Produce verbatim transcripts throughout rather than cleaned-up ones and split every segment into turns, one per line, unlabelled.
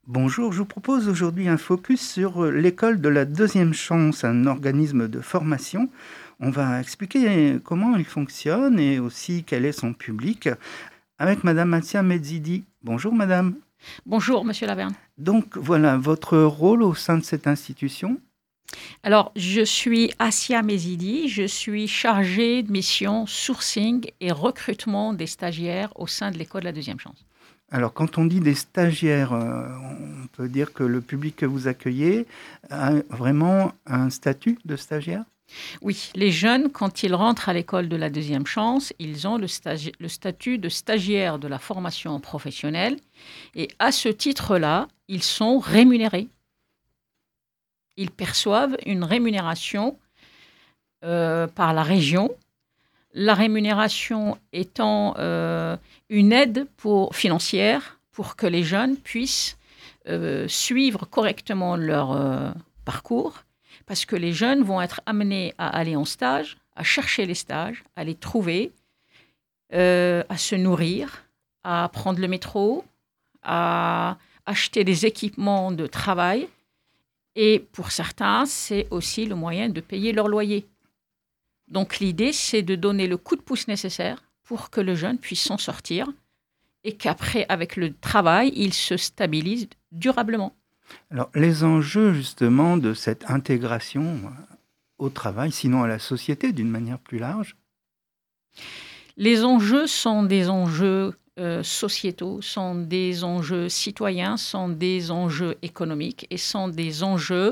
Bonjour, je vous propose aujourd'hui un focus sur euh, l'école de la deuxième chance, un organisme de formation. On va expliquer comment il fonctionne et aussi quel est son public avec Madame Atia Mezzidi. Bonjour Madame.
Bonjour, Monsieur Laverne.
Donc voilà, votre rôle au sein de cette institution.
Alors, je suis Assia Mezidi, je suis chargée de mission sourcing et recrutement des stagiaires au sein de l'école de la deuxième chance.
Alors quand on dit des stagiaires, euh, on peut dire que le public que vous accueillez a vraiment un statut de stagiaire.
Oui, les jeunes, quand ils rentrent à l'école de la deuxième chance, ils ont le, stagi- le statut de stagiaire de la formation professionnelle et à ce titre-là, ils sont rémunérés. Ils perçoivent une rémunération euh, par la région. La rémunération étant euh, une aide pour, financière pour que les jeunes puissent euh, suivre correctement leur euh, parcours, parce que les jeunes vont être amenés à aller en stage, à chercher les stages, à les trouver, euh, à se nourrir, à prendre le métro, à acheter des équipements de travail. Et pour certains, c'est aussi le moyen de payer leur loyer. Donc l'idée, c'est de donner le coup de pouce nécessaire pour que le jeune puisse s'en sortir et qu'après, avec le travail, il se stabilise durablement.
Alors les enjeux justement de cette intégration au travail, sinon à la société d'une manière plus large.
Les enjeux sont des enjeux euh, sociétaux, sont des enjeux citoyens, sont des enjeux économiques et sont des enjeux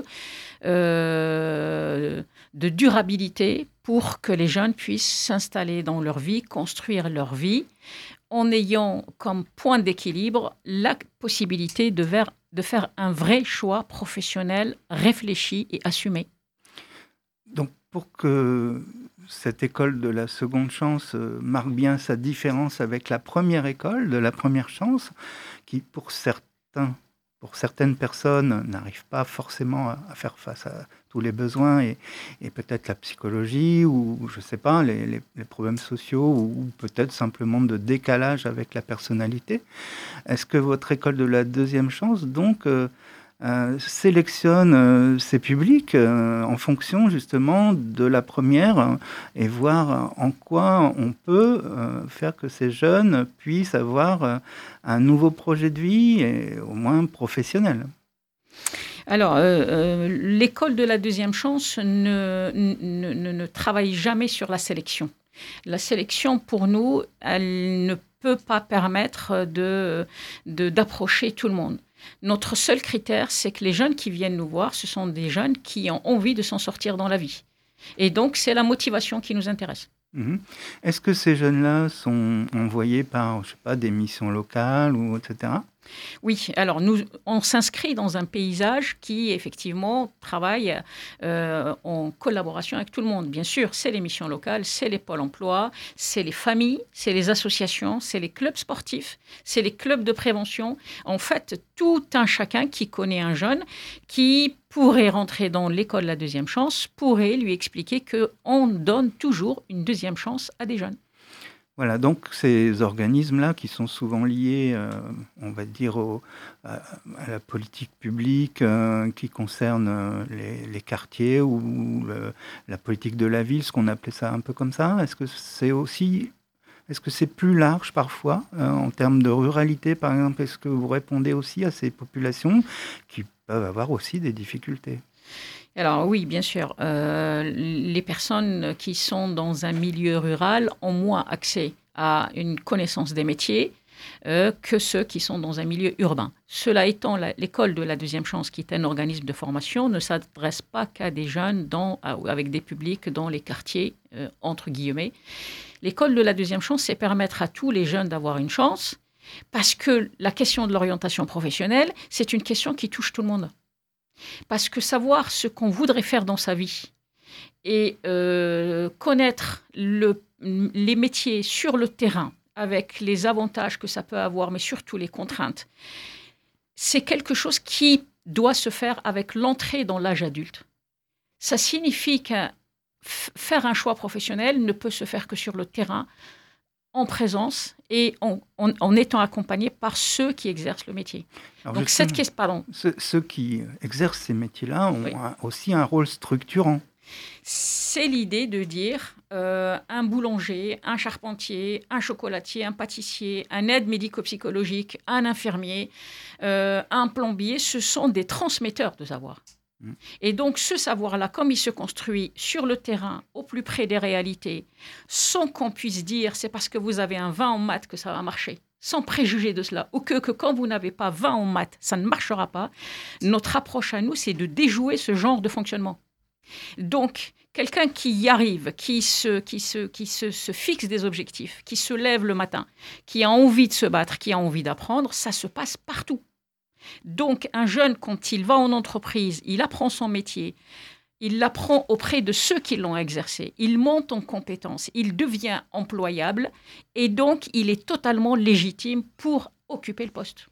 euh, de durabilité pour que les jeunes puissent s'installer dans leur vie, construire leur vie, en ayant comme point d'équilibre la possibilité de faire, de faire un vrai choix professionnel réfléchi et assumé.
Donc pour que cette école de la seconde chance euh, marque bien sa différence avec la première école de la première chance, qui pour certains, pour certaines personnes n'arrive pas forcément à, à faire face à tous les besoins et, et peut-être la psychologie ou je sais pas les, les, les problèmes sociaux ou peut-être simplement de décalage avec la personnalité. Est-ce que votre école de la deuxième chance donc euh, euh, sélectionne euh, ses publics euh, en fonction justement de la première euh, et voir en quoi on peut euh, faire que ces jeunes puissent avoir euh, un nouveau projet de vie et au moins professionnel.
Alors, euh, euh, l'école de la deuxième chance ne, ne, ne, ne travaille jamais sur la sélection. La sélection, pour nous, elle ne peut pas permettre de, de, d'approcher tout le monde. Notre seul critère, c'est que les jeunes qui viennent nous voir, ce sont des jeunes qui ont envie de s'en sortir dans la vie. Et donc, c'est la motivation qui nous intéresse.
Mmh. Est-ce que ces jeunes-là sont envoyés par, je sais pas, des missions locales ou et cetera?
Oui, alors nous, on s'inscrit dans un paysage qui, effectivement, travaille euh, en collaboration avec tout le monde. Bien sûr, c'est les missions locales, c'est les pôles emploi, c'est les familles, c'est les associations, c'est les clubs sportifs, c'est les clubs de prévention. En fait, tout un chacun qui connaît un jeune qui pourrait rentrer dans l'école de la deuxième chance, pourrait lui expliquer qu'on donne toujours une deuxième chance à des jeunes.
Voilà, donc ces organismes-là qui sont souvent liés, euh, on va dire, au, à, à la politique publique euh, qui concerne euh, les, les quartiers ou le, la politique de la ville, ce qu'on appelait ça un peu comme ça. Est-ce que c'est aussi, est-ce que c'est plus large parfois euh, en termes de ruralité, par exemple? Est-ce que vous répondez aussi à ces populations qui peuvent avoir aussi des difficultés?
Alors oui, bien sûr. Euh, les personnes qui sont dans un milieu rural ont moins accès à une connaissance des métiers euh, que ceux qui sont dans un milieu urbain. Cela étant, la, l'école de la deuxième chance, qui est un organisme de formation, ne s'adresse pas qu'à des jeunes dans, avec des publics dans les quartiers, euh, entre guillemets. L'école de la deuxième chance, c'est permettre à tous les jeunes d'avoir une chance, parce que la question de l'orientation professionnelle, c'est une question qui touche tout le monde. Parce que savoir ce qu'on voudrait faire dans sa vie et euh, connaître le, les métiers sur le terrain avec les avantages que ça peut avoir, mais surtout les contraintes, c'est quelque chose qui doit se faire avec l'entrée dans l'âge adulte. Ça signifie que faire un choix professionnel ne peut se faire que sur le terrain en présence et en, en, en étant accompagné par ceux qui exercent le métier.
Alors
Donc cette question, pardon.
Ceux, ceux qui exercent ces métiers-là ont
oui.
un, aussi un rôle structurant.
C'est l'idée de dire euh, un boulanger, un charpentier, un chocolatier, un pâtissier, un aide médico-psychologique, un infirmier, euh, un plombier, ce sont des transmetteurs de savoir. Mmh. Et donc ce savoir-là, comme il se construit sur le terrain, au plus près des réalités, sans qu'on puisse dire c'est parce que vous avez un vingt en maths que ça va marcher, sans préjuger de cela, ou que, que quand vous n'avez pas vingt en maths, ça ne marchera pas, notre approche à nous, c'est de déjouer ce genre de fonctionnement. Donc, quelqu'un qui y arrive, qui, se, qui, se, qui se, se fixe des objectifs, qui se lève le matin, qui a envie de se battre, qui a envie d'apprendre, ça se passe partout. Donc, un jeune, quand il va en entreprise, il apprend son métier, il l'apprend auprès de ceux qui l'ont exercé, il monte en compétences, il devient employable et donc, il est totalement légitime pour occuper le poste.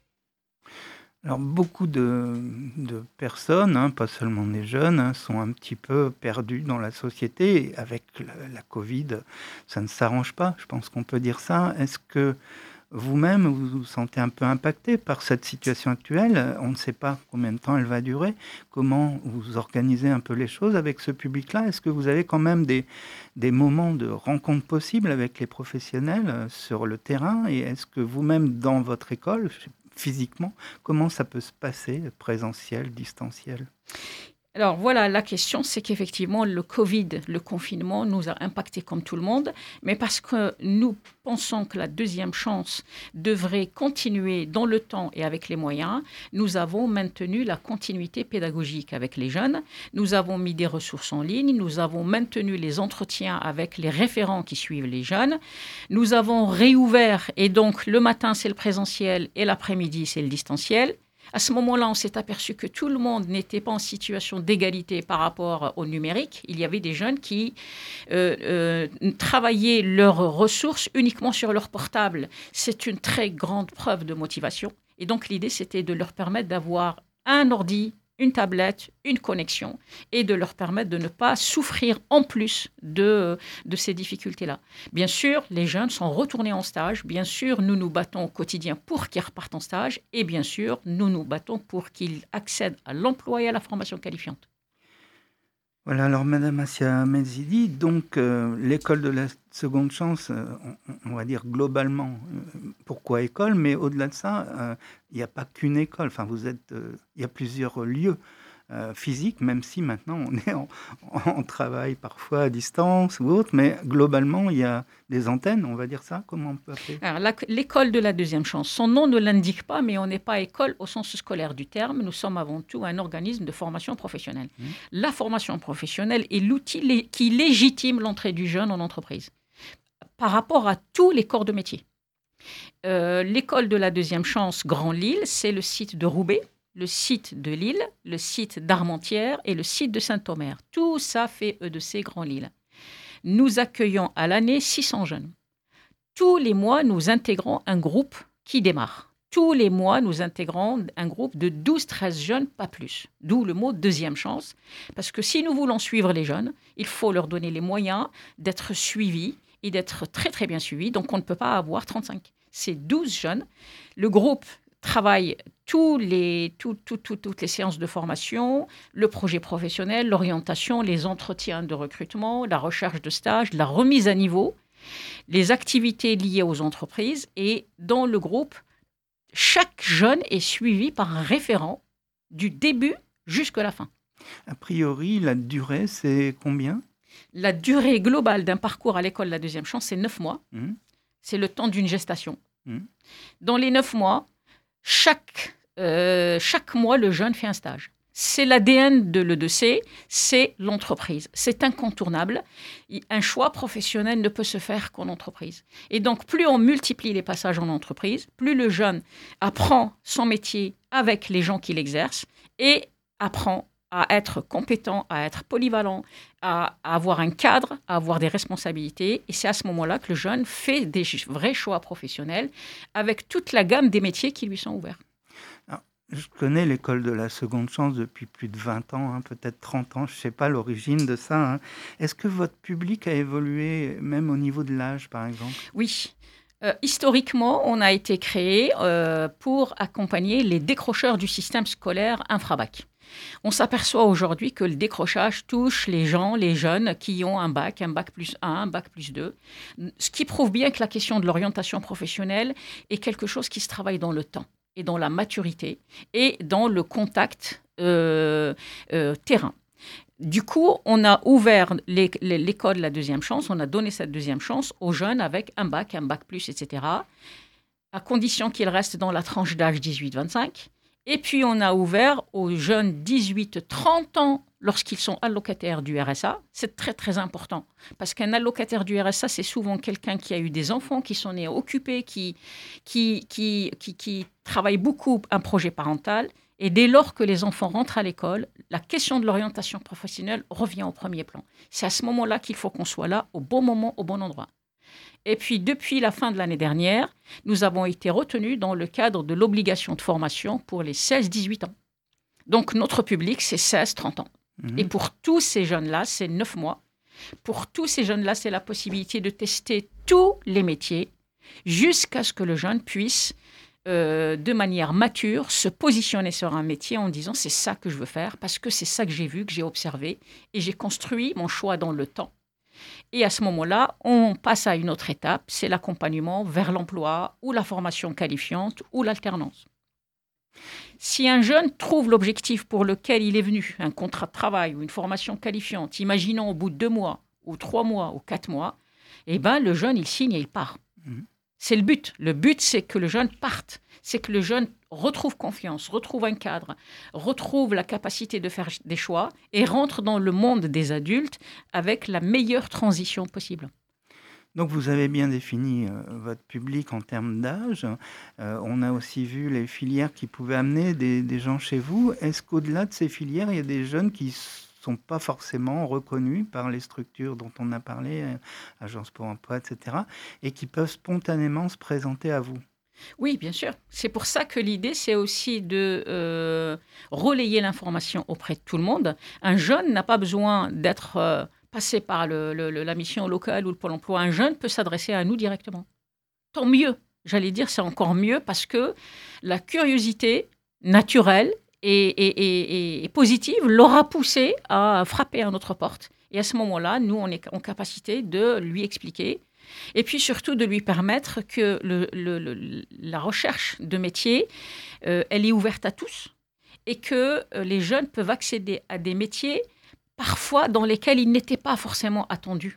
Alors, beaucoup de, de personnes, hein, pas seulement des jeunes, hein, sont un petit peu perdues dans la société. Et avec la, la Covid, ça ne s'arrange pas, je pense qu'on peut dire ça. Est-ce que vous-même, vous vous sentez un peu impacté par cette situation actuelle? On ne sait pas combien de temps elle va durer. Comment vous organisez un peu les choses avec ce public-là? Est-ce que vous avez quand même des, des moments de rencontre possibles avec les professionnels sur le terrain? Et est-ce que vous-même, dans votre école, physiquement, comment ça peut se passer, présentiel, distanciel?
Alors voilà, la question, c'est qu'effectivement, le Covid, le confinement, nous a impacté comme tout le monde, mais parce que nous pensons que la deuxième chance devrait continuer dans le temps et avec les moyens, nous avons maintenu la continuité pédagogique avec les jeunes, nous avons mis des ressources en ligne, nous avons maintenu les entretiens avec les référents qui suivent les jeunes, nous avons réouvert, et donc le matin, c'est le présentiel et l'après-midi, c'est le distanciel. À ce moment-là, on s'est aperçu que tout le monde n'était pas en situation d'égalité par rapport au numérique. Il y avait des jeunes qui euh, euh, travaillaient leurs ressources uniquement sur leur portable. C'est une très grande preuve de motivation. Et donc, l'idée, c'était de leur permettre d'avoir un ordi, une tablette, une connexion, et de leur permettre de ne pas souffrir en plus de, de ces difficultés-là. Bien sûr, les jeunes sont retournés en stage. Bien sûr, nous nous battons au quotidien pour qu'ils repartent en stage. Et bien sûr, nous nous battons pour qu'ils accèdent à l'emploi et à la formation qualifiante.
Voilà, alors Madame Assia Mezzidi, donc euh, l'école de la seconde chance, euh, on, on va dire globalement, euh, pourquoi école, mais au-delà de ça, euh, il n'y a pas qu'une école, enfin vous êtes, euh, il y a plusieurs lieux euh, physiques, même si maintenant on est en, en travail parfois à distance ou autre, mais globalement il y a des antennes, on va dire ça, comment on peut appeler?
Alors, la, l'école de la deuxième chance, son nom ne l'indique pas, mais on n'est pas école au sens scolaire du terme, nous sommes avant tout un organisme de formation professionnelle. Mmh. La formation professionnelle est l'outil lé- qui légitime l'entrée du jeune en entreprise par rapport à tous les corps de métier. Euh, l'école de la deuxième chance Grand Lille, c'est le site de Roubaix, le site de Lille, le site d'Armentières et le site de Saint-Omer. Tout ça fait E D C Grand Lille. Nous accueillons à l'année six cents jeunes. Tous les mois, nous intégrons un groupe qui démarre. Tous les mois, nous intégrons un groupe de douze à treize jeunes, pas plus. D'où le mot deuxième chance. Parce que si nous voulons suivre les jeunes, il faut leur donner les moyens d'être suivis et d'être très très bien suivis. Donc on ne peut pas avoir trente-cinq. C'est douze jeunes. Le groupe travaille tous les, tout, tout, tout, toutes les séances de formation, le projet professionnel, l'orientation, les entretiens de recrutement, la recherche de stage, la remise à niveau, les activités liées aux entreprises. Et dans le groupe, chaque jeune est suivi par un référent du début jusqu'à la fin.
A priori, la durée, c'est combien?
La durée globale d'un parcours à l'école de la deuxième chance, c'est neuf mois.
Mmh.
C'est le temps d'une gestation.
Mmh.
Dans les neuf mois, chaque, euh, chaque mois, le jeune fait un stage. C'est l'A D N de l'E D C, c'est l'entreprise. C'est incontournable. Un choix professionnel ne peut se faire qu'en entreprise. Et donc, plus on multiplie les passages en entreprise, plus le jeune apprend son métier avec les gens qui l'exercent et apprend à être compétent, à être polyvalent, à, à avoir un cadre, à avoir des responsabilités. Et c'est à ce moment-là que le jeune fait des vrais choix professionnels avec toute la gamme des métiers qui lui sont ouverts.
Alors, Je connais l'école de la seconde chance depuis plus de vingt ans, hein, peut-être trente ans, je ne sais pas l'origine de ça. Hein. Est-ce que votre public a évolué même au niveau de l'âge, par exemple?
Oui. Euh, historiquement, on a été créé euh, pour accompagner les décrocheurs du système scolaire infrabac. On s'aperçoit aujourd'hui que le décrochage touche les gens, les jeunes qui ont un bac, un bac plus un, un bac plus deux, ce qui prouve bien que la question de l'orientation professionnelle est quelque chose qui se travaille dans le temps et dans la maturité et dans le contact euh, euh, terrain. Du coup, on a ouvert les, les, l'école La Deuxième Chance, on a donné cette deuxième chance aux jeunes avec un bac, un bac plus, et cetera, à condition qu'ils restent dans la tranche d'âge dix-huit vingt-cinq. Et puis, on a ouvert aux jeunes dix-huit trente ans lorsqu'ils sont allocataires du R S A. C'est très, très important. Parce qu'un allocataire du R S A, c'est souvent quelqu'un qui a eu des enfants, qui sont nés occupés, qui, qui, qui, qui, qui travaille beaucoup un projet parental. Et dès lors que les enfants rentrent à l'école, la question de l'orientation professionnelle revient au premier plan. C'est à ce moment-là qu'il faut qu'on soit là, au bon moment, au bon endroit. Et puis, depuis la fin de l'année dernière, nous avons été retenus dans le cadre de l'obligation de formation pour les seize dix-huit ans. Donc, notre public, c'est seize trente ans. Mmh. Et pour tous ces jeunes-là, c'est neuf mois. Pour tous ces jeunes-là, c'est la possibilité de tester tous les métiers jusqu'à ce que le jeune puisse, euh, de manière mature, se positionner sur un métier en disant « c'est ça que je veux faire parce que c'est ça que j'ai vu, que j'ai observé et j'ai construit mon choix dans le temps ». Et à ce moment-là, on passe à une autre étape, c'est l'accompagnement vers l'emploi ou la formation qualifiante ou l'alternance. Si un jeune trouve l'objectif pour lequel il est venu, un contrat de travail ou une formation qualifiante, imaginons au bout de deux mois ou trois mois ou quatre mois, eh ben, le jeune, il signe et il part. Mmh. C'est le but. Le but, c'est que le jeune parte. C'est que le jeune retrouve confiance, retrouve un cadre, retrouve la capacité de faire des choix et rentre dans le monde des adultes avec la meilleure transition possible.
Donc vous avez bien défini euh, votre public en termes d'âge. Euh, on a aussi vu les filières qui pouvaient amener des, des gens chez vous. Est-ce qu'au-delà de ces filières, il y a des jeunes qui ne sont pas forcément reconnus par les structures dont on a parlé, euh, Agence pour l'emploi, et cetera, et qui peuvent spontanément se présenter à vous?
Oui, bien sûr. C'est pour ça que l'idée, c'est aussi de euh, relayer l'information auprès de tout le monde. Un jeune n'a pas besoin d'être euh, passé par le, le, la mission locale ou le Pôle emploi. Un jeune peut s'adresser à nous directement. Tant mieux. J'allais dire, c'est encore mieux parce que la curiosité naturelle et, et, et, et positive l'aura poussé à frapper à notre porte. Et à ce moment-là, nous, on est en capacité de lui expliquer. Et puis surtout de lui permettre que le, le, le, la recherche de métier, euh, elle est ouverte à tous et que euh, les jeunes peuvent accéder à des métiers parfois dans lesquels ils n'étaient pas forcément attendus.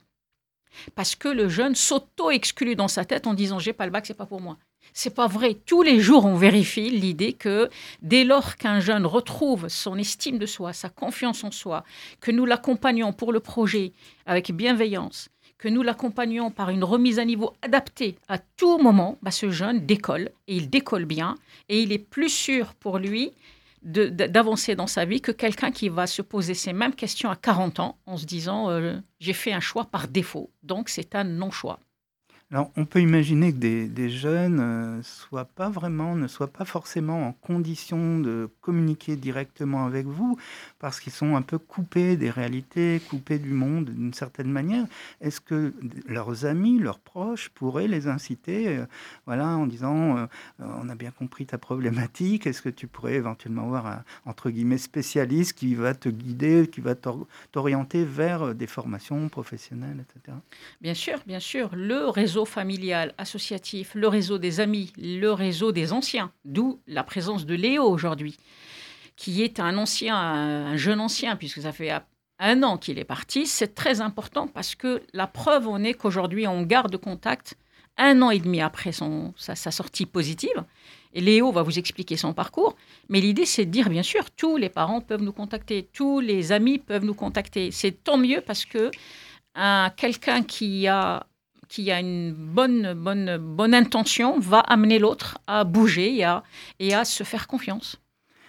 Parce que le jeune s'auto-exclut dans sa tête en disant « j'ai pas le bac, c'est pas pour moi ». C'est pas vrai. Tous les jours, on vérifie l'idée que dès lors qu'un jeune retrouve son estime de soi, sa confiance en soi, que nous l'accompagnons pour le projet avec bienveillance, que nous l'accompagnons par une remise à niveau adaptée à tout moment, bah ce jeune décolle, et il décolle bien, et il est plus sûr pour lui de, de, d'avancer dans sa vie que quelqu'un qui va se poser ces mêmes questions à quarante ans en se disant euh, « j'ai fait un choix par défaut », donc c'est un non-choix.
Alors, on peut imaginer que des, des jeunes euh, soient pas vraiment, ne soient pas forcément en condition de communiquer directement avec vous parce qu'ils sont un peu coupés des réalités, coupés du monde d'une certaine manière. Est-ce que leurs amis, leurs proches pourraient les inciter, euh, voilà, en disant euh, on a bien compris ta problématique, est-ce que tu pourrais éventuellement avoir un entre guillemets spécialiste qui va te guider, qui va t'or- t'orienter vers des formations professionnelles, et cetera.
Bien sûr, bien sûr. Le réseau familial, associatif, le réseau des amis, le réseau des anciens, d'où la présence de Léo aujourd'hui, qui est un ancien, un jeune ancien, puisque ça fait un an qu'il est parti. C'est très important parce que la preuve en est qu'aujourd'hui, on garde contact un an et demi après son, sa, sa sortie positive. Et Léo va vous expliquer son parcours. Mais l'idée, c'est de dire, bien sûr, tous les parents peuvent nous contacter, tous les amis peuvent nous contacter. C'est tant mieux parce que un, quelqu'un qui a qui a une bonne, bonne, bonne intention va amener l'autre à bouger et à, et à se faire confiance.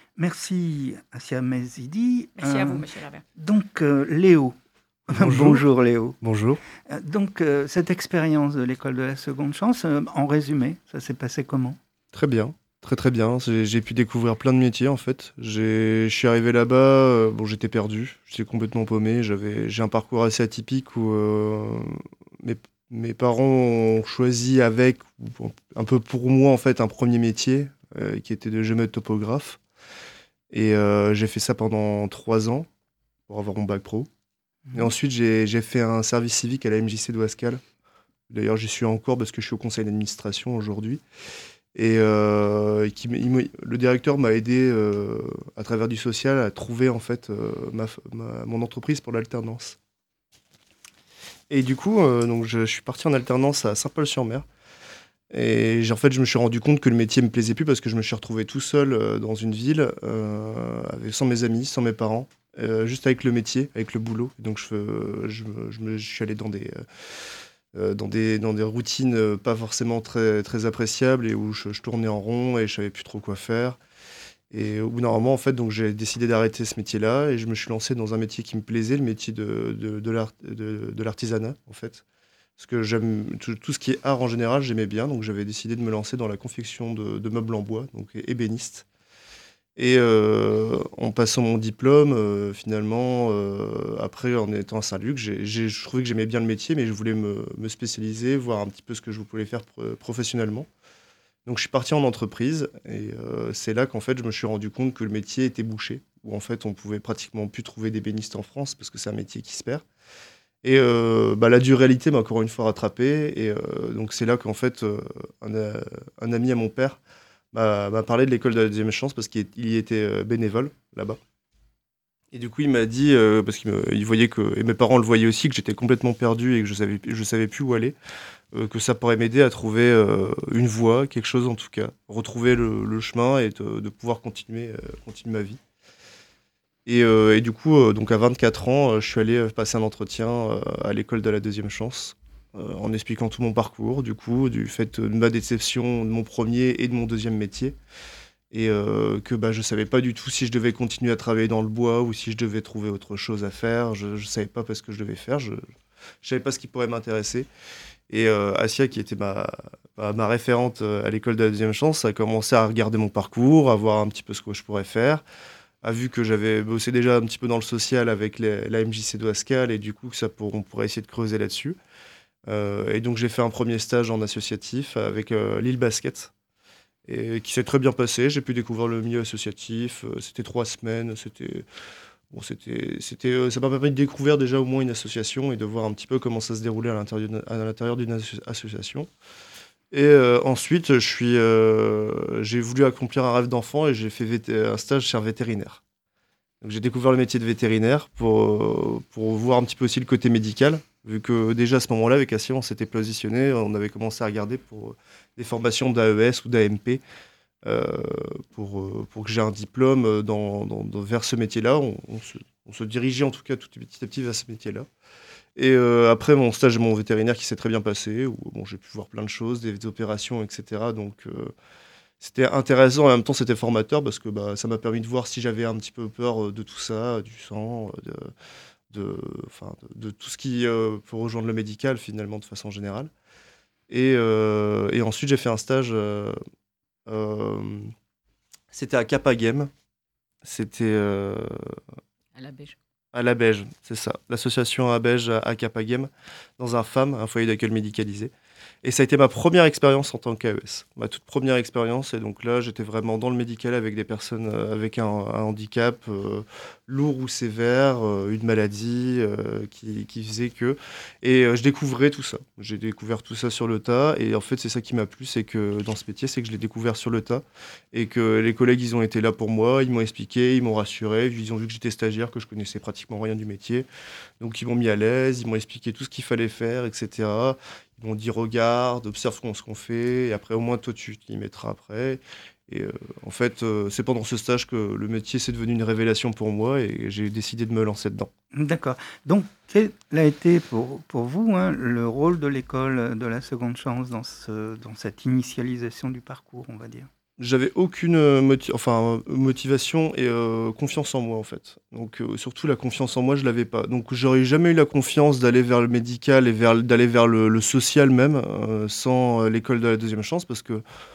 Merci, Assia Mezidi.
Merci
euh,
à vous, monsieur Labert.
Donc, euh, Léo.
Bonjour.
Bonjour, Léo.
Bonjour.
Euh, donc, euh, cette expérience de l'école de la seconde chance, euh, en résumé, ça s'est passé comment ?
Très bien. Très très bien, j'ai j'ai pu découvrir plein de métiers en fait. J'ai je suis arrivé là-bas, heu, bon j'étais perdu, j'étais complètement paumé, j'avais j'ai un parcours assez atypique où, heu, mes mes parents ont choisi avec ou pour un peu pour moi en fait un premier métier, heu, qui était de géomètre topographe et heu, j'ai fait ça pendant trois ans pour avoir mon bac pro et
Mmh.
ensuite j'ai j'ai fait un service civique à la M J C d'Ouascal. D'ailleurs j'y suis encore parce que je suis au conseil d'administration aujourd'hui. Et heu, qui me il me le directeur m'a aidé, heu, à travers du social à trouver en fait, heu, ma f ma mon entreprise pour l'alternance. Et du coup, heu, donc je je suis parti en alternance à Saint-Paul-sur-Mer et j'ai en fait, je me suis rendu compte que le métier me plaisait plus parce que je me suis retrouvé tout seul, heu, dans une ville, heu, avec sans mes amis, sans mes parents, heu, juste avec le métier, avec le boulot. Donc je fe je me je me je suis allé dans des, heu heu, dans des dans des routines, heu, pas forcément très très appréciables et où je je tournais en rond et je savais plus trop quoi faire. Et au bout d'un moment, en fait, donc j'ai décidé d'arrêter ce métier-là et je me suis lancé dans un métier qui me plaisait, le métier de de de l'art de de l'artisanat, en fait. Parce que j'aime tout tout ce qui est art en général, j'aimais bien, donc j'avais décidé de me lancer dans la confection de de meubles en bois, donc é ébéniste. Et heu, en passant mon diplôme, heu, finalement, heu, après en étant à Saint-Luc, j'ai j'ai je trouvais que j'aimais bien le métier, mais je voulais me me spécialiser, voir un petit peu ce que je pouvais faire pro professionnellement. Donc je suis parti en entreprise et heu, c'est là qu'en fait je me suis rendu compte que le métier était bouché, où en fait on pouvait pratiquement plus trouver d'ébénistes en France parce que c'est un métier qui se perd et heu, bah, la dure-réalité m'a encore une fois rattrapé et heu, donc c'est là qu'en fait, heu, un a un ami à mon père m'a m'a parlé de l'école de la deuxième chance parce qu'il il y était, heu, bénévole là-bas et du coup il m'a dit, heu, parce qu'il me il voyait que et mes parents le voyaient aussi, que j'étais complètement perdu et que je savais je savais plus où aller. Heu, que ça pourrait m'aider à trouver, heu, une voie, quelque chose en tout cas. Retrouver le le chemin et de de pouvoir continuer, heu, continuer ma vie et heu et du coup, heu, donc à vingt-quatre ans, heu, je suis allé, heu, passer un entretien, heu, à l'école de la deuxième chance, heu, en expliquant tout mon parcours du coup, du fait, de ma déception de mon premier et de mon deuxième métier et heu, que, bah, je savais pas du tout si je devais continuer à travailler dans le bois ou si je devais trouver autre chose à faire. Je je savais pas pas ce que je devais faire, je je savais pas ce qui pourrait m'intéresser. Et heu, Asia qui était ma ma ma référente, heu, à l'école de la deuxième chance, a commencé à regarder mon parcours, à voir un petit peu ce que je pourrais faire, a vu que j'avais bossé déjà un petit peu dans le social avec les la M J C d'Ouascal et du coup que ça pour on pourrait essayer de creuser là-dessus. Heu et donc j'ai fait un premier stage en associatif avec, heu, Lille Basket et qui s'est très bien passé. J'ai pu découvrir le milieu associatif, heu, c'était trois semaines, c'était bon c'était c'était, heu, ça m'a permis de découvrir déjà au moins une association et de voir un petit peu comment ça se déroulait à l'intérieur d'une à l'intérieur d'une asso association. Et heu, ensuite, je suis, heu, j'ai voulu accomplir un rêve d'enfant et j'ai fait vété un stage chez un vétérinaire. Donc j'ai découvert le métier de vétérinaire pour, heu, pour voir un petit peu aussi le côté médical, vu que déjà à ce moment-là, avec Assia, on s'était positionné, on avait commencé à regarder pour, heu, des formations d'A E S ou d'A M P, heu, pour, heu, pour que j'ai un diplôme, heu, dans dans dans vers ce métier-là. On on se on se dirigeait en tout cas tout petit à petit vers ce métier-là. Et heu, après mon stage et mon vétérinaire qui s'est très bien passé, où bon, j'ai pu voir plein de choses, des opérations et cetera donc heu, c'était intéressant et en même temps c'était formateur parce que, bah, ça m'a permis de voir si j'avais un petit peu peur, heu, de tout ça, du sang, heu, de de enfin, de de tout ce qui, heu, peut rejoindre le médical finalement de façon générale et heu et ensuite j'ai fait un stage, heu, hem, c'était à Capagem, c'était, heu,
À la Beige.
à Labège, c'est ça, l'association Abège à à Capagem, dans un FAM, un foyer d'accueil médicalisé. Et ça a été ma première expérience en tant qu'A E S. Ma toute première expérience et donc là, j'étais vraiment dans le médical avec des personnes, heu, avec un un handicap, heu, lourd ou sévère, heu, une maladie, heu, qui qui faisait que et heu, je découvrais tout ça. J'ai découvert tout ça sur le tas et en fait, c'est ça qui m'a plu, c'est que dans ce métier, c'est que je l'ai découvert sur le tas et que les collègues, ils ont été là pour moi, ils m'ont expliqué, ils m'ont rassuré, ils ont vu que j'étais stagiaire, que je connaissais pratiquement rien du métier. Donc ils m'ont mis à l'aise, ils m'ont expliqué tout ce qu'il fallait faire et cetera. Ils m'ont dit: «Regarde, observe qu'on ce qu'on fait et après au moins toi tu t'y mettras après» et heu, en fait, heu, c'est pendant ce stage que le métier, c'est devenu une révélation pour moi et j'ai décidé de me lancer dedans.
D'accord. Donc quel a été pour pour vous, hein, le rôle de l'école, de la seconde chance dans ce dans cette initialisation du parcours, on va dire?
J'avais aucune, heu, moti enfin, heu, motivation et heu, confiance en moi, en fait. Donc heu, surtout la confiance en moi, je l'avais pas. Donc j'aurais jamais eu la confiance d'aller vers le médical et vers l d'aller vers le le social même, heu, sans, heu, l'école de la deuxième chance parce que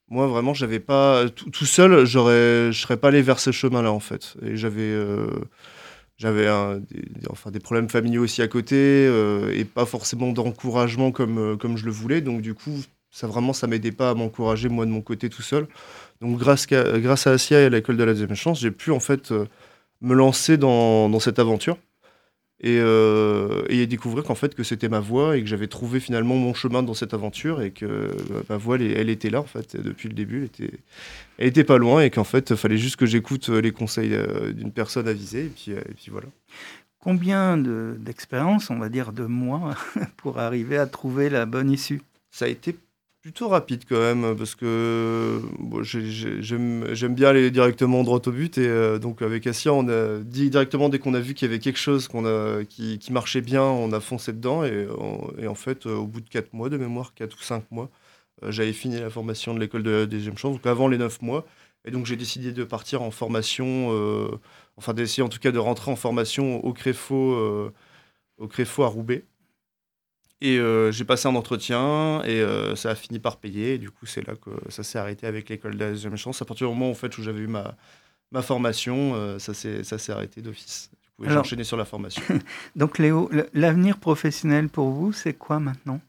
Moi, vraiment, j'avais pas tout, tout seul, j'aurais, je serais pas allé vers ce chemin-là, en fait. Et j'avais, euh, j'avais un- des, des- enfin, des problèmes familiaux aussi à côté, euh, et pas forcément d'encouragement comme, euh, comme je le voulais. Donc, du coup, ça vraiment, ça m'aidait pas à m'encourager moi de mon côté tout seul. Donc, grâce, qu'à- grâce à Asia et à l'école de la deuxième chance, j'ai pu en fait euh, me lancer dans, dans cette aventure. Et, euh, et découvrir qu'en fait que c'était ma voie et que j'avais trouvé finalement mon chemin dans cette aventure et que euh, ma voie elle, elle était là en fait depuis le début, elle était, elle était pas loin et qu'en fait il fallait juste que j'écoute euh, les conseils euh, d'une personne avisée et puis, euh, et puis voilà.
Combien de- d'expérience, on va dire de mois, pour arriver à trouver la bonne issue?
Ça a été plutôt rapide quand même parce que bon, j'ai- j'ai- j'aime j'aime bien aller directement droit au but et euh, donc avec Assia on a dit directement dès qu'on a vu qu'il y avait quelque chose qu'on a, qui, qui marchait bien, on a foncé dedans et, on- et en fait euh, au bout de quatre mois de mémoire, quatre ou cinq mois, euh, j'avais fini la formation de l'école de la deuxième chance, donc avant les neuf mois et donc j'ai décidé de partir en formation, euh, enfin d'essayer en tout cas de rentrer en formation au Créfo, euh, au Créfo à Roubaix. Et euh, j'ai passé un entretien et euh, ça a fini par payer. Et du coup, c'est là que ça s'est arrêté avec l'école de la deuxième chance. À partir du moment en fait, où j'avais eu ma, ma formation, euh, ça s'est ça s'est arrêté d'office. Du coup, j'ai
Alors,
enchaîné sur la formation.
donc Léo, l- l'avenir professionnel pour vous, c'est quoi maintenant?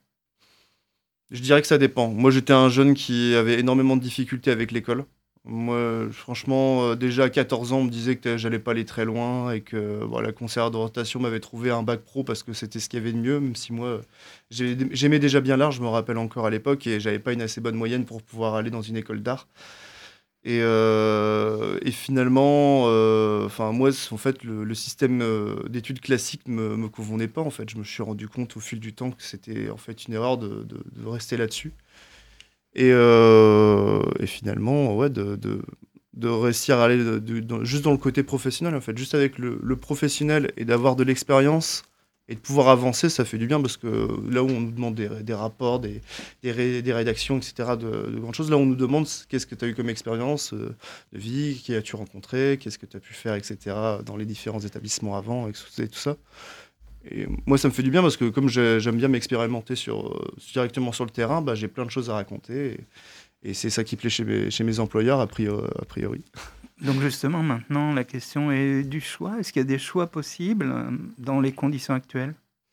Je dirais que ça dépend. Moi, j'étais un jeune qui avait énormément de difficultés avec l'école. Moi, franchement, euh, déjà à quatorze ans, on me disait que j'allais pas aller très loin et que voilà, la conseillère d'orientation m'avait trouvé un bac pro parce que c'était ce qu'il y avait de mieux, même si moi, j'ai- j'aimais déjà bien l'art, je me rappelle encore à l'époque, et j'avais pas une assez bonne moyenne pour pouvoir aller dans une école d'art. Et, euh, et finalement, euh, enfin moi, c- en fait, le, le système euh, d'études classiques me, me convenait pas. En fait, je me suis rendu compte au fil du temps que c'était en fait une erreur de, de- de rester là-dessus. Et, euh, et finalement, ouais, de, de, de réussir à aller de- de- dans- juste dans le côté professionnel, en fait, juste avec le, le professionnel et d'avoir de l'expérience et de pouvoir avancer, ça fait du bien parce que là où on nous demande des, des rapports, des, des, ré- des rédactions, et cetera, de, de grandes choses, là on nous demande qu'est-ce que tu as eu comme expérience euh, de vie, qui as-tu rencontré, qu'est-ce que tu as pu faire, et cetera, dans les différents établissements avant, et tout et tout ça. Et moi, ça me fait du bien parce que comme j'ai- j'aime bien m'expérimenter sur, euh, directement sur le terrain, bah, j'ai plein de choses à raconter. Et, et c'est ça qui plaît chez mes, chez mes employeurs, a priori. A priori.
Donc justement, maintenant, la question est du choix. Est-ce qu'il y a des choix possibles euh, dans les conditions actuelles?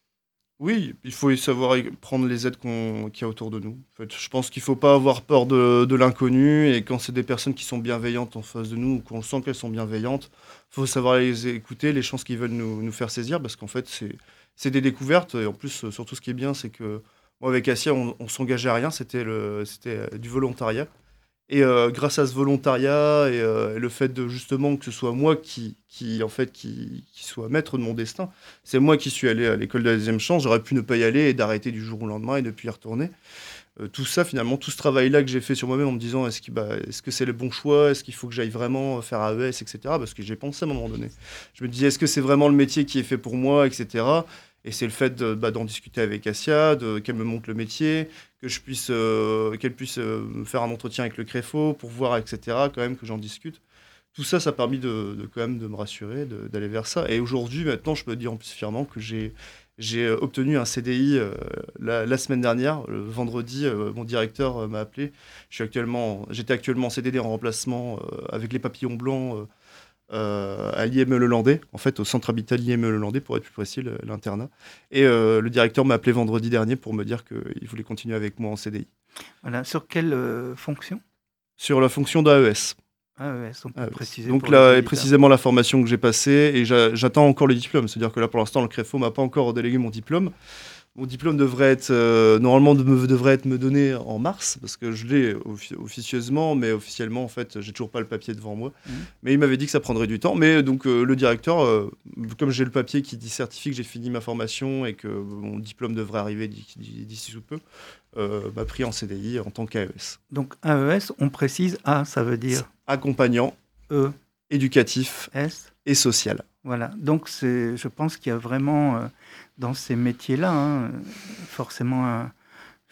Oui, il faut savoir y- prendre les aides qu'on- qu'il y a autour de nous. En fait, je pense qu'il ne faut pas avoir peur de, de l'inconnu. Et quand c'est des personnes qui sont bienveillantes en face de nous, ou qu'on sent qu'elles sont bienveillantes, il faut savoir les écouter, les chances qu'ils veulent nous, nous faire saisir, parce qu'en fait, c'est c'est des découvertes. Et en plus, euh, surtout, ce qui est bien, c'est que moi, avec Assia, on, on s'engageait à rien. C'était le, c'était euh, du volontariat. Et euh, grâce à ce volontariat et, euh, et le fait de justement que ce soit moi qui, qui en fait, qui, qui soit maître de mon destin, c'est moi qui suis allé à l'école de la deuxième chance. J'aurais pu ne pas y aller et d'arrêter du jour au lendemain et de ne plus y retourner. Euh, tout ça, finalement, tout ce travail-là que j'ai fait sur moi-même en me disant est-ce que, bah, est-ce que c'est le bon choix, est-ce qu'il faut que j'aille vraiment faire A E S, et cetera. Parce que j'ai pensé à un moment donné. Je me disais est-ce que c'est vraiment le métier qui est fait pour moi, et cetera. Et c'est le fait de, bah, d'en discuter avec Assia, de, qu'elle me montre le métier, que je puisse, euh, qu'elle puisse euh, me faire un entretien avec le Créfo pour voir, et cetera. Quand même que j'en discute. Tout ça, ça a permis de, de quand même de me rassurer, de- d'aller vers ça. Et aujourd'hui, maintenant, je peux dire en plus fièrement que j'ai j'ai euh, obtenu un C D I euh, la, la semaine dernière. Le vendredi, euh, mon directeur euh, m'a appelé. Je suis actuellement, j'étais actuellement en C D D en remplacement euh, avec les papillons blancs euh, euh, à l'I M E Le Landais, en fait au centre habitat l'I M E Le Landais pour être plus précis, le- l'internat. Et euh, le directeur m'a appelé vendredi dernier pour me dire qu'il voulait continuer avec moi en C D I.
Voilà. Sur quelle euh, fonction?
Sur la fonction d'A E S.
A E S, on peut
Ah,
préciser
donc
pour les
là est
auditeurs.
précisément la formation que j'ai passée et j'a- j'attends encore le diplôme. C'est-à-dire que là pour l'instant le Créfo m'a pas encore délégué mon diplôme. Mon diplôme devrait être euh, normalement de me, devrait être me donné en mars parce que je l'ai offi- officieusement, mais officiellement en fait j'ai toujours pas le papier devant moi.
Mhm.
Mais il m'avait dit que ça prendrait du temps. Mais donc euh, le directeur, euh, comme j'ai le papier qui dit certifie que j'ai fini ma formation et que mon diplôme devrait arriver d'ici d'ici sous peu, euh, m'a pris en C D I en tant qu'A E S.
Donc A E S, on précise A, ça veut dire
Accompagnant,
E,
éducatif
S.
et social.
Voilà. Donc c'est, je pense qu'il y a vraiment euh, dans ces métiers-là, hein, forcément un,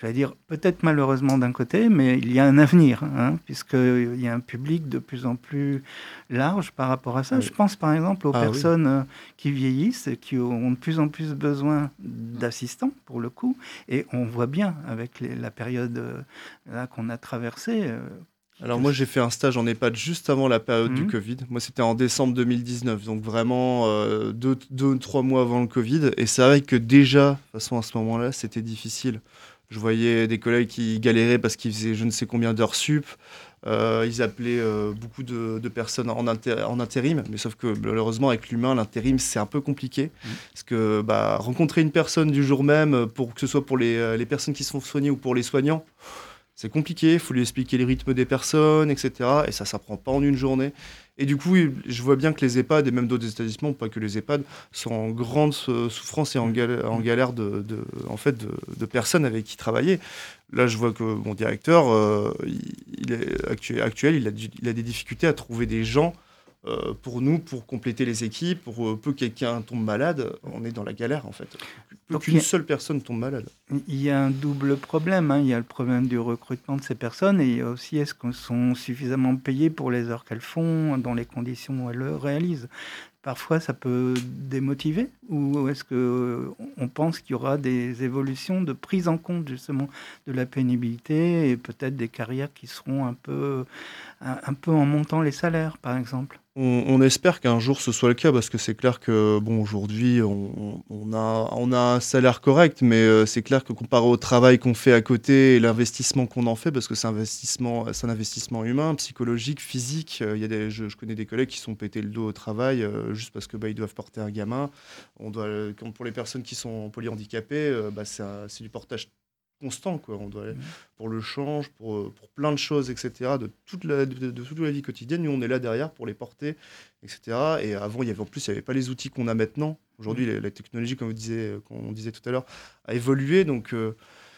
j'allais dire, peut-être malheureusement d'un côté, mais il y a un avenir, hein, puisqu'il y a un public de plus en plus large par rapport à ça.
Oui.
Je pense par exemple aux
Ah,
personnes oui. qui vieillissent et qui ont de plus en plus besoin d'assistants, pour le coup. Et on voit bien, avec les, la période euh, là, qu'on a traversée... Euh,
Alors moi j'ai fait un stage en EHPAD juste avant la période
mmh.
du Covid. Moi c'était en décembre deux mille dix-neuf, donc vraiment euh, deux, deux, trois mois avant le Covid. Et c'est vrai que déjà, de toute façon à ce moment-là, c'était difficile. Je voyais des collègues qui galéraient parce qu'ils faisaient je ne sais combien d'heures sup. Euh, ils appelaient euh, beaucoup de, de personnes en, inter- en intérim, mais sauf que malheureusement avec l'humain, l'intérim c'est un peu compliqué. Mmh. Parce que bah, rencontrer une personne du jour même, pour que ce soit pour les, les personnes qui se font soigner ou pour les soignants, c'est compliqué, il faut lui expliquer les rythmes des personnes, et cetera. Et ça ne s'apprend pas en une journée. Et du coup, je vois bien que les EHPAD, et même d'autres établissements, pas que les EHPAD, sont en grande souffrance et en galère, en galère de, de, en fait, de, de personnes avec qui travailler. Là, je vois que mon directeur, euh, il, il est actuel, actuel il, a du, il a des difficultés à trouver des gens euh, pour nous, pour compléter les équipes. Pour euh, peu quelqu'un tombe malade, on est dans la galère, en fait. Peu qu'une seule personne tombe malade.
Il y a un double problème. Hein. Il y a le problème du recrutement de ces personnes et il y a aussi est-ce qu'elles sont suffisamment payées pour les heures qu'elles font, dans les conditions où elles le réalisent. Parfois, ça peut démotiver ou est-ce qu'on pense qu'il y aura des évolutions de prise en compte justement de la pénibilité et peut-être des carrières qui seront un peu, un, un peu en montant les salaires, par exemple?
On, on espère qu'un jour ce soit le cas parce que c'est clair que bon aujourd'hui on, on, a, on a un salaire correct, mais euh, c'est clair que comparé au travail qu'on fait à côté et l'investissement qu'on en fait, parce que c'est un investissement, c'est un investissement humain, psychologique, physique. Il euh, y a des, je, je connais des collègues qui sont pété le dos au travail euh, juste parce que bah, ils doivent porter un gamin. On doit, comme pour les personnes qui sont polyhandicapées, euh, bah, c'est, un, c'est du portage constant, quoi. On doit, mmh. pour le change, pour, pour plein de choses, et cetera, de toute, la, de, de toute la vie quotidienne. Nous, on est là derrière pour les porter, et cetera. Et avant, il y avait, en plus, il n'y avait pas les outils qu'on a maintenant. Aujourd'hui, mmh. la, la technologie, comme, vous disiez, comme on disait tout à l'heure, a évolué. Donc, euh,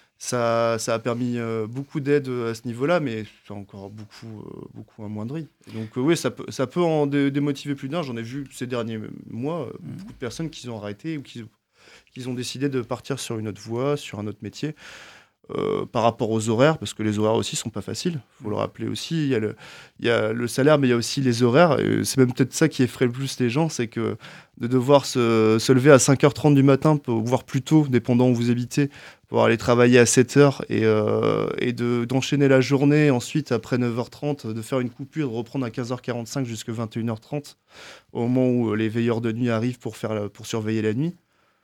ça, ça a permis euh, beaucoup d'aide à ce niveau-là, mais c'est encore beaucoup, euh, beaucoup amoindri. Et donc, euh, oui, ça peut, ça peut en dé- démotiver plus d'un. J'en ai vu ces derniers mois, euh, mmh. beaucoup de personnes qui ont arrêté ou qui, qui ont décidé de partir sur une autre voie, sur un autre métier. Euh, par rapport aux horaires, parce que les horaires aussi sont pas faciles, il faut le rappeler aussi, il y a le, il y a le salaire, mais il y a aussi les horaires, et c'est même peut-être ça qui effraie le plus les gens, c'est que de devoir se, se lever à cinq heures trente du matin, voire plus tôt, dépendant où vous habitez, pour aller travailler à sept heures, et, euh, et de, d'enchaîner la journée, ensuite, après neuf heures trente, de faire une coupure, de reprendre à quinze heures quarante-cinq jusqu'à vingt et une heures trente, au moment où les veilleurs de nuit arrivent pour, faire, pour surveiller la nuit.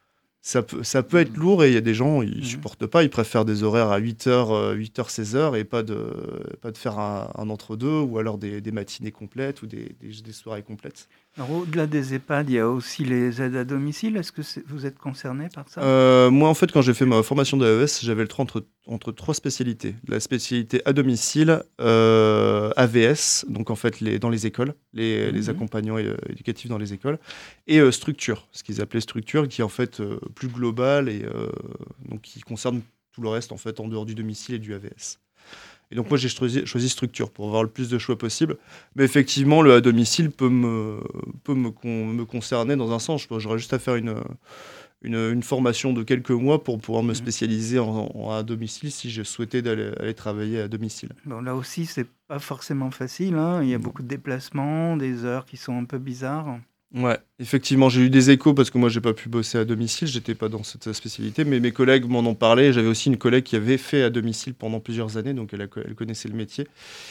Ça peut, ça peut être lourd et il y a des gens, ils ne mmh. supportent pas, ils préfèrent des horaires à huit heures, huit heures, seize heures et pas de, pas de faire un, un entre-deux ou alors des, des matinées complètes ou des, des, des soirées complètes.
Alors, au-delà des EHPAD, il y a aussi les aides à domicile. Est-ce que c'est, vous êtes concerné par ça ?
euh, Moi, en fait, quand j'ai fait ma formation d'A E S, j'avais le choix entre, entre trois spécialités. La spécialité à domicile, euh, A V S, donc en fait les, dans les écoles, les, mmh. les accompagnants euh, éducatifs dans les écoles, et euh, structure, ce qu'ils appelaient structure, qui est en fait euh, plus global et euh, donc qui concerne tout le reste en fait en dehors du domicile et du A V S. Et donc moi j'ai choisi, choisi structure pour avoir le plus de choix possible. Mais effectivement, le à domicile peut me, peut me, con, me concerner dans un sens. J'aurais juste à faire une, une, une formation de quelques mois pour pouvoir me spécialiser en, en à domicile si je souhaitais d'aller, aller travailler à domicile.
Bon, là aussi, c'est pas forcément facile. Hein. Il y a beaucoup de déplacements, des heures qui sont un peu bizarres.
Ouais, effectivement, j'ai eu des échos parce que moi, j'ai pas pu bosser à domicile, j'étais pas dans cette spécialité, mais mes collègues m'en ont parlé. J'avais aussi une collègue qui avait fait à domicile pendant plusieurs années, donc elle, a, elle connaissait le métier.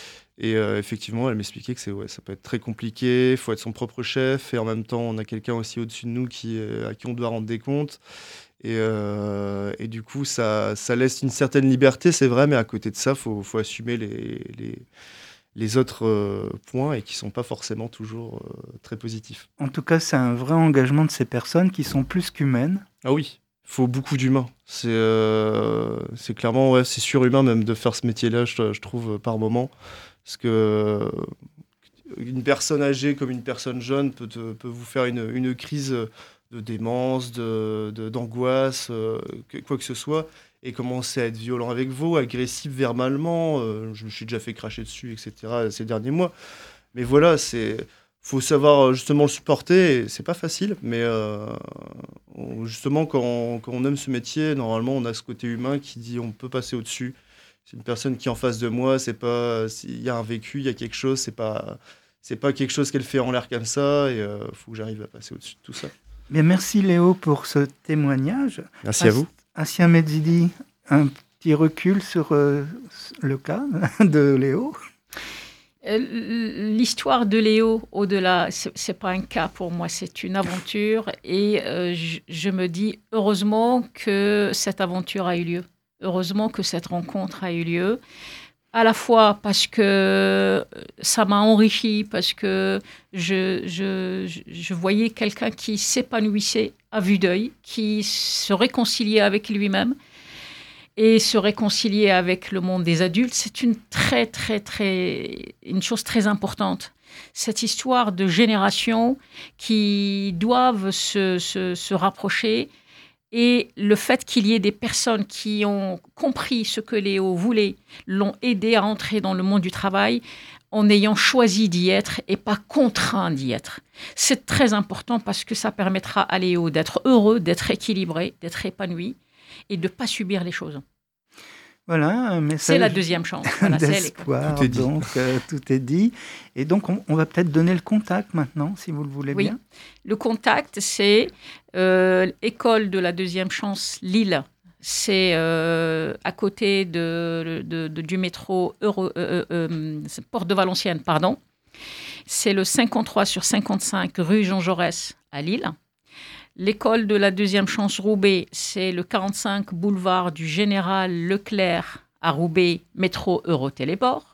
Et euh, effectivement, elle m'expliquait que c'est, ouais, ça peut être très compliqué, il faut être son propre chef, et en même temps, on a quelqu'un aussi au-dessus de nous qui, euh, à qui on doit rendre des comptes. Et, euh, et du coup, ça, ça laisse une certaine liberté, c'est vrai, mais à côté de ça, il faut, faut assumer les... les les autres euh, points et qui ne sont pas forcément toujours euh, très positifs.
En tout cas, c'est un vrai engagement de ces personnes qui sont plus qu'humaines.
Ah oui, il faut beaucoup d'humains. C'est, euh, c'est clairement, ouais, c'est surhumain même de faire ce métier-là, je, je trouve, par moment. Parce que euh, une personne âgée comme une personne jeune peut, te, peut vous faire une, une crise de démence, de, de, d'angoisse, euh, quoi que ce soit, et commencer à être violent avec vous, agressif verbalement. Euh, je me suis déjà fait cracher dessus, et cetera ces derniers mois. Mais voilà, c'est, faut savoir justement le supporter. Et c'est pas facile, mais euh, on, justement, quand on, quand on aime ce métier, normalement, on a ce côté humain qui dit on peut passer au-dessus. C'est une personne qui est en face de moi, c'est pas, il y a un vécu, il y a quelque chose, c'est pas, c'est pas quelque chose qu'elle fait en l'air comme ça. Et il euh, faut que j'arrive à passer au-dessus de tout ça.
Bien, merci Léo pour ce témoignage.
Merci à vous.
Assia Mezzidi, un petit recul sur euh, le cas de Léo.
L'histoire de Léo, au-delà, c'est, c'est pas un cas pour moi, c'est une aventure. Et euh, je, je me dis, heureusement que cette aventure a eu lieu. Heureusement que cette rencontre a eu lieu. À la fois parce que ça m'a enrichi, parce que je, je, je voyais quelqu'un qui s'épanouissait à vue d'œil, qui se réconciliait avec lui-même et se réconcilier avec le monde des adultes. C'est une très, très, très, une chose très importante. Cette histoire de générations qui doivent se, se, se rapprocher, et le fait qu'il y ait des personnes qui ont compris ce que Léo voulait, l'ont aidé à entrer dans le monde du travail en ayant choisi d'y être et pas contraint d'y être. C'est très important parce que ça permettra à Léo d'être heureux, d'être équilibré, d'être épanoui et de ne pas subir les choses.
Voilà, un message
c'est la deuxième chance. Voilà,
d'espoir,
tout est dit.
donc euh, tout est dit. Et donc, on, on va peut-être donner le contact maintenant, si vous le voulez
oui.
bien.
Le contact, c'est euh, École de la deuxième chance Lille. C'est euh, à côté de, de, de, du métro Euro, euh, euh, Porte de Valenciennes, pardon. C'est le cinquante-trois sur cinquante-cinq rue Jean Jaurès à Lille. L'école de la deuxième chance Roubaix, c'est le quarante-cinq boulevard du Général Leclerc à Roubaix, métro Eurotéléport.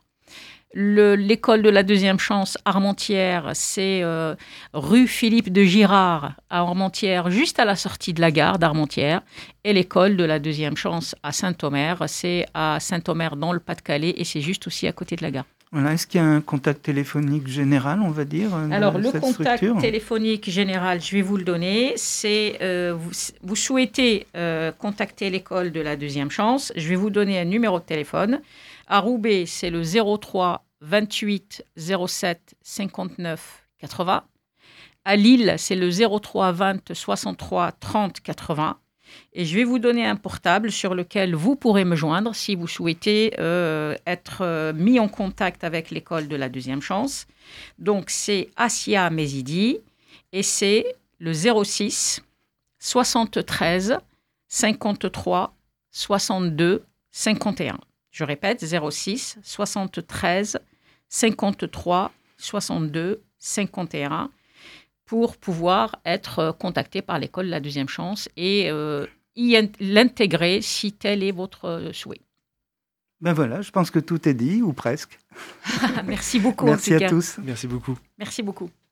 Le, l'école de la deuxième chance Armentières, c'est euh, rue Philippe de Girard à Armentières, juste à la sortie de la gare d'Armentières. Et l'école de la deuxième chance à Saint-Omer, c'est à Saint-Omer dans le Pas-de-Calais et c'est juste aussi à côté de la gare.
Voilà. Est-ce qu'il y a un contact téléphonique général, on va dire?
Alors, le
cette
contact
structure
téléphonique général, je vais vous le donner. C'est, euh, vous, vous souhaitez euh, contacter l'école de la deuxième chance. Je vais vous donner un numéro de téléphone. À Roubaix, c'est le zéro trois vingt-huit zéro sept cinquante-neuf quatre-vingts. À Lille, c'est le zéro trois vingt soixante-trois trente quatre-vingts. Et je vais vous donner un portable sur lequel vous pourrez me joindre si vous souhaitez euh, être euh, mis en contact avec l'école de la deuxième chance. Donc, c'est Assia Mezzidi et c'est le zéro six soixante-treize cinquante-trois soixante-deux cinquante et un. Je répète, zéro six soixante-treize cinquante-trois soixante-deux cinquante et un. Pour pouvoir être contacté par l'école de la deuxième chance et euh, y int- l'intégrer si tel est votre souhait.
Ben voilà, je pense que tout est dit, ou presque.
Merci beaucoup.
Merci
en tout
à
cas.
tous.
Merci beaucoup.
Merci beaucoup.